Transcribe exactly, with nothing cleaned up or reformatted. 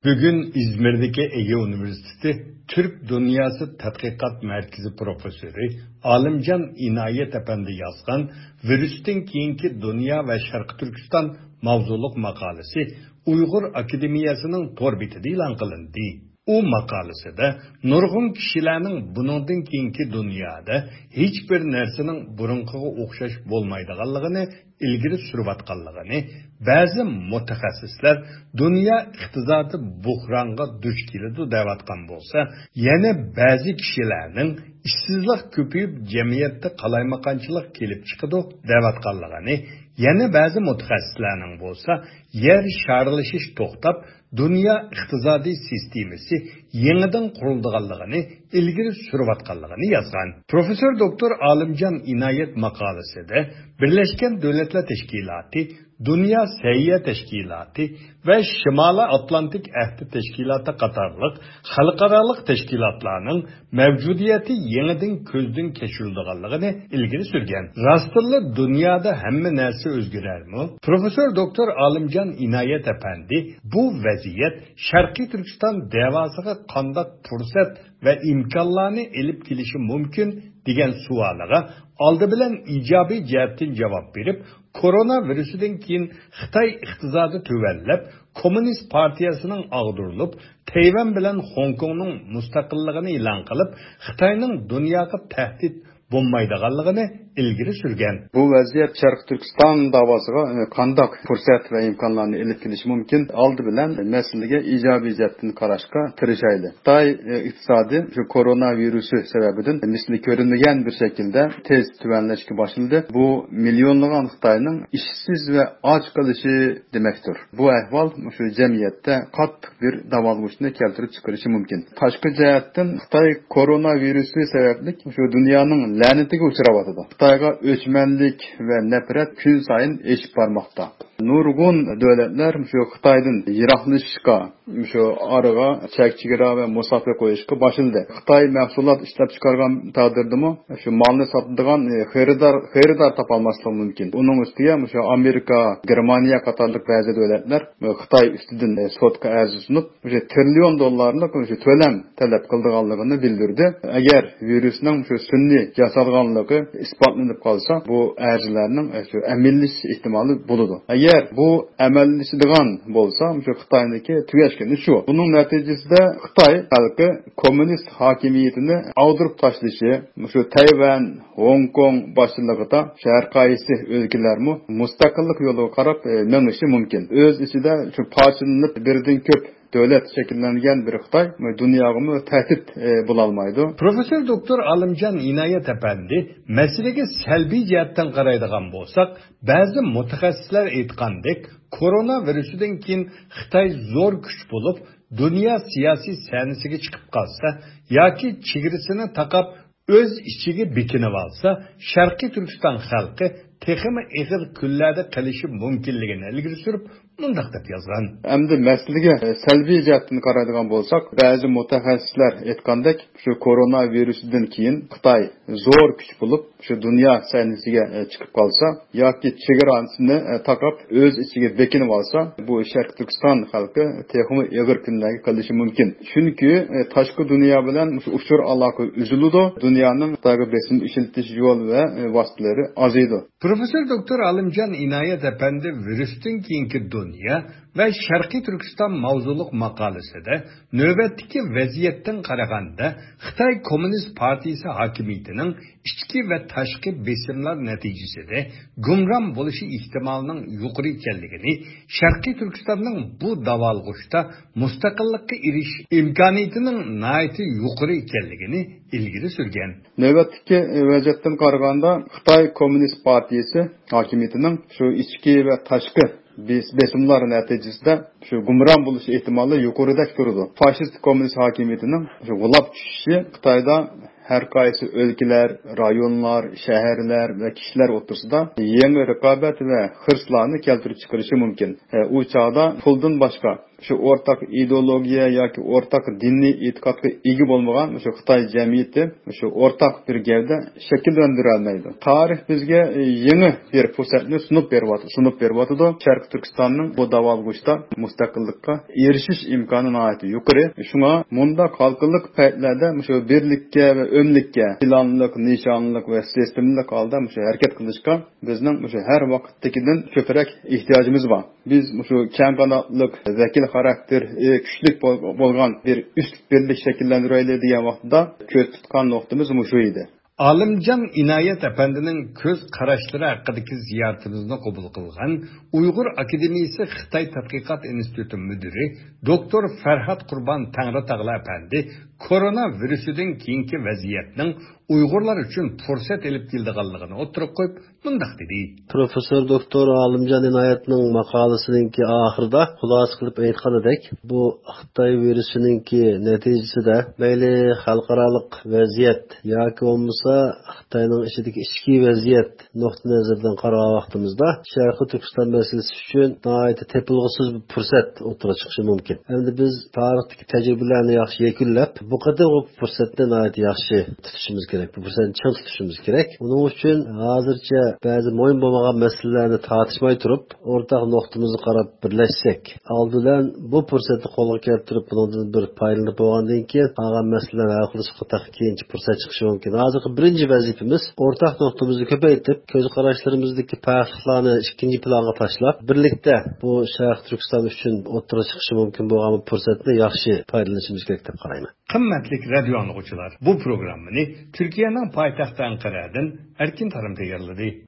Bugün İzmir'deki Ege Üniversitesi Türk Dünyası Tadqiqat Merkezi Profesörü Alimcan İnayet Efendi yazgan Virüs'ten keyinki Dünya ve Şarkı Türkistan mavzuluk makalesi Uygur Akademiyasının tor betida e'lon qilindi. O makalesida nurg'un kishilarning buningdan keyingi dunyoda hech bir narsaning burunqiga o'xshash bo'lmaydiganligini ilgari surayotganligini, ba'zi mutaxassislar dunyo iqtisodiy buhronga duch keladi deyotgan bo'lsa, yana ba'zi kishilarning ishsizlik ko'payib jamiyatda qalaymaqonchilik kelib chiqadi deyotganligini, yana ba'zi mutaxassislarning bo'lsa, yer sharlashish to'xtab dünya iqtisodiy sistemasi yeniden qurildiganligini ilgari surayotganligini yozgan. Professor doktor Alimcan İnayet makalesida Birleşken Devletler Teşkilatı, Dünya Sayya Teşkilatı ve Şimali Atlantik Ahdi Teşkilatı qatarlıq xalqaralıq teşkilatlarının mevcudiyeti yeniden ko'zdan kechirilganligini ilgari surgan. Rastlı dünyada hamma narsa o'zgararmi? Professor doktor Alimcan İnayet Efendi bu vaziyat Sharqiy Turkiston davosiga qanday fursat ve imkonlarni elib kelishi mumkin degan savoliga oldi bilan ijobiy jihatdan javob berib, koronavirusdan keyin Xitoy iqtisodi tuvallab, Komünist partiyasining ag'dirilib, Tayvan bilan Hong Kongning mustaqilligini e'lon qilib, Xitoyning dunyoga tahdid bo'lmaydiganligini ilgari surgan. Bu vaziyat Sharq Turkiston davosiga qanday fursat va imkonlarni elib kelishi mumkin? Oldi bilan masalaga ijobiy jihatdan qarashga tirishayli. Xitoy iqtisodi shu koronavirusi sababidan misli ko'rinmagan bir shaklda tez tuvanlashga boshladi. Bu millionlagan Xitoyning ishsiz va och qolishi demakdir. Bu ahvol shu jamiyatda qattiq bir davolg'ushni keltirib chiqarishi mumkin. Tashqi jihatdan Xitoy koronavirusi sababli shu dunyoning la'natiga uchrayotdi. Xitoyga o'chmanlik va nafrat kun sayin eshib bormoqda. Nurg'un davlatlar shu Xitoydan yiroqlashishga, shu oraga chek-chegara va masofa qo'yishga boshladi. Xitoy mahsulot ishlab chiqargan taqdirdami, shu molni sotadigan xaridor xaridor topolmasligi mumkin. Uning ustiga shu Amerika, Germaniya qatorliq ba'zi davlatlar Xitoy ustidan sotga arz sunib, shu trillion dollarlik shu to'lam talab qilganligini bildirdi. Agar virusning shu sun'iy yasalganligi isbotlanib qolsa, bu arzlarning shu amillish ehtimoli bo'ladi. Agar bu amallashadigan bo'lsa, shu Xitoyniki tugashgani shu. Buning natijasida Xitoy xalqi kommunist hokimiyatini ag'dirib tashlashi, shu Tayvan, Hong Kong boshchiligida har qaysi o'lkalarmi mustaqillik yo'liga qarab menishi mumkin. O'z ichida shu parchalanib birdan ko'p devlet şekillengen bir Xitoy dunyoga tahdid e, bo'lolmaydi. Professor doktor Alimcan İnayet Efendi meselege salbiy jihatdan qaraydigan bo'lsak, ba'zi mutaxassislar aytgandek, koronavirusdan keyin Xitoy zo'r kuch bo'lib, dunyo siyosiy sahnasiga chiqib qolsa yoki chegarasini taqab o'z ichiga bekinib olsa, Sharqiy Turkiston xalqi texmi ig'ir kunlarda qilishi mumkinligini ilgari surib, mundaq deb yozgan. Endi masalaga salbiy jihatdan qaraydigan bo'lsak, ba'zi mutaxassislar aytgandek, shu koronavirusdan keyin Xitoy zo'r kuch bo'lib, shu dunyo sahnasiga chiqib qolsa yoki chegarasini taqab o'z ichiga bekinib olsa, bu Sharq Turkiston xalqi texmi ig'ir kunlarga qilishi mumkin. Chunki tashqi dunyo bilan shu uchur aloqa uziladi, dunyoning Xitoyga besim ishiltish yo'l va vositalari azaydi. Professor doktor Alimcan İnayet Efendi virüsden keyingi dünya ve Sharqiy Turkiston mavzuluk makalesida növbetdeki vaziyetten qaraganda Xitoy Komünist Partiyasi hokimiyatining ichki va tashqi besimlar natijasida gumron bo'lishi ehtimolining yuqori ekanligini, Sharqiy Turkistonning bu davolg'ushda mustaqillikka erishish imkoniyatining nihoyatda yuqori ekanligini ilgari surgan. Növbetdeki vaziyatdan qaraganda Xitoy Komünist Partiyasi hokimiyatining shu ichki va tashqi besimlar natijasida shu gumron bo'lish ehtimoli yuqoridek turadi. Faşist komünist hokimiyatining shu g'ulab tushishi Xitoyda har qaysi o'lkalar, rayonlar, shaharlar va kishilar o'rtasida yangi raqobat va hirslarni keltirib chiqarishi mumkin. E, u chog'da puldan boshqa şu ortak ideologiya yoki ortak diniy e'tiqodga ega bo'lmagan shu Xitoy jamiyati shu ortak bir gavda shakllantira olmaydi. Tarix bizga yangi bir fursatni sunib beryapti, sunib beryapti. Sharq Turkistonning bu davolg'ishda mustaqillikka erishish imkoni nihoyatda yuqori. Shunga munda xalqlik paytlarda shu birlikka va o'mlikka, planlik, nishonlik va sistemlik holda shu harakat qilishga bizning shu har vaqtdagidan ko'proq ehtiyojimiz bor. Biz shu keng qanotlik, vakil xarakter, kuchli bo'lgan bir üst birlik shakllantirayli degan vaqtda ko'z tutgan nuqtamiz shu edi. Alimjon Inoyat apandining ko'z qarashlari haqidagi ziyoratimizni qabul qilgan Uyg'ur akademiyasi Xitoy tadqiqot instituti mudiri doktor Farhod Qurbon Tangritog'li apandi koronavirusidan keyingi vaziyatning Uyg'urlar uchun fursat elib kelganligini o'tirib qo'yib, mundaq dedi. Professor doktor Alimjon Inoyatning maqolasiningki oxirida xulosa qilib aytganidek, bu Xitoy virusiningki natijasida mayli xalqaroliq vaziyat yoki bo'lmasa Xitoyning ichidagi ichki vaziyat nuqtai nazaridan qarab vaqtimizda Sharq Turkiston masalasi uchun nihoyat tepilg'isiz bir fursat o'tirib chiqishi mumkin. Endi biz tarixdagi tajribalarni yaxshi yakunlab, bu qadar fursatni nihoyat yaxshi tutishimiz kerak. Bu fursatni ching tutishimiz kerak. Uning uchun hozircha ba'zi mo'yin bo'lmagan masalalarni tartishmay turib, o'rtaq nuqtamizni qarab birlashsak, oldidan bu fursatni qo'lga keltirib, bundan bir foydalanib bo'lgandan keyin qolgan masalalar hal qilishga keyinchi fursat chiqishi mumkin. Hozirgi birinchi vazifamiz o'rtaq nuqtamizni ko'paytirib, ko'z qarashlarimizdagi farqlarni ikkinchi planga tashlab, birlikda bu Sharq Turkiston uchun o'tira chiqishi mumkin bo'lgan fursatni yaxshi foydalanishimiz kerak deb qarayman. Qimmatli radio anglag'uchilar, bu programmani Turkiyaning poytaxti Anqaradan Erkin Tarim tayyorladi.